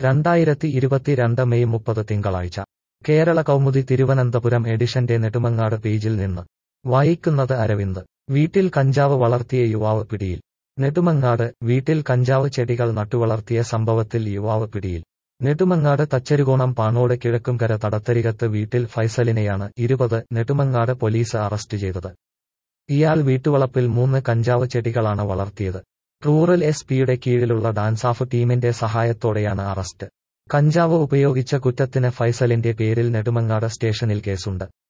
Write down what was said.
2022 May 30 തിങ്കളാഴ്ച കേരള കൗമുദി തിരുവനന്തപുരം എഡിഷന്റെ നെടുമങ്ങാട് പേജിൽ നിന്ന് വായിക്കുന്നത് അരവിന്ദ്. വീട്ടിൽ കഞ്ചാവ് വളർത്തിയ യുവാവ് പിടിയിൽ. നെടുമങ്ങാട് വീട്ടിൽ കഞ്ചാവ് ചെടികൾ നട്ടുവളർത്തിയ സംഭവത്തിൽ യുവാവ് പിടിയിൽ. നെടുമങ്ങാട് തച്ചരുകോണം പാണോട് കിഴക്കുംകര തടത്തരികത്ത് വീട്ടിൽ ഫൈസലിനെയാണ് 20 നെടുമങ്ങാട് പോലീസ് അറസ്റ്റ് ചെയ്തത്. ഇയാൾ വീട്ടുവളപ്പിൽ 3 കഞ്ചാവ് ചെടികളാണ് വളർത്തിയത്. റൂറൽ എസ്.പിയുടെ കീഴിലുള്ള ഡാൻസാഫ് ടീമിന്റെ സഹായത്തോടെയാണ് അറസ്റ്റ്. കഞ്ചാവ് ഉപയോഗിച്ച കുറ്റത്തിന് ഫൈസലിന്റെ പേരിൽ നെടുമങ്ങാട് സ്റ്റേഷനിൽ കേസുണ്ട്.